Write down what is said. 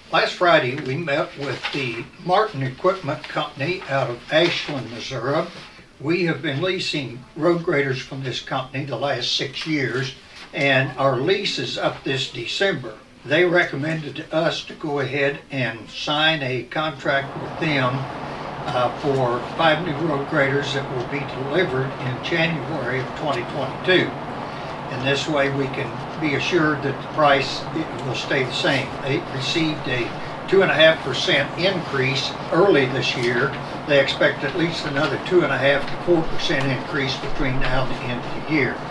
Last Friday, we met with the Martin Equipment Company out of Ashland, Missouri. We have been leasing road graders from this company the last 6 years, and our lease is up this December. They recommended to us to go ahead and sign a contract with them for 5 new road graders that will be delivered in January of 2022. And this way we can be assured that the price will stay the same. They received a 2.5% increase early this year. They expect at least another 2.5% to 4% increase between now and the end of the year.